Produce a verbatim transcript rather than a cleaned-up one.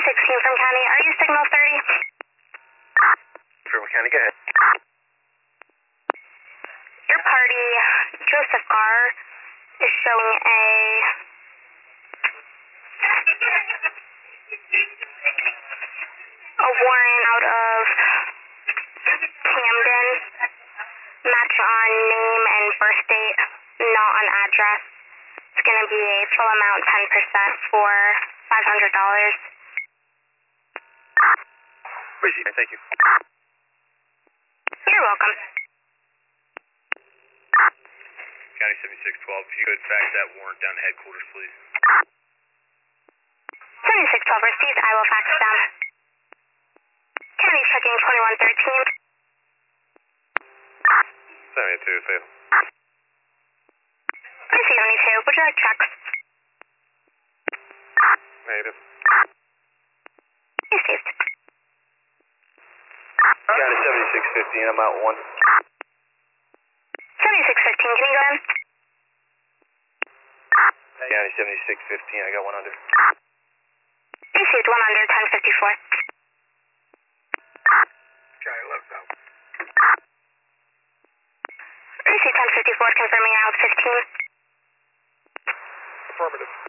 sixteen from County, are you signal thirty? From County, go ahead. Your party, Joseph R, is showing a a warrant out of Camden, match on name and birth date, not on address. It's going to be a full amount, ten percent for five hundred dollars. Appreciate it, thank you. You're welcome. County seventy-six twelve, if you could fax that warrant down to headquarters, please. seventy-six twelve received, I will fax it down. County checking twenty-one thirteen. seventy-two, fail. Received seventy-two, would you like checks? Negative. Received. County seventy-six fifteen, I'm out one. seventy-six fifteen, can you go in? County seventy-six fifteen, I got one under. Received one under, ten fifty-four. County left out. Received ten fifty-four, confirming out fifteen. Affirmative.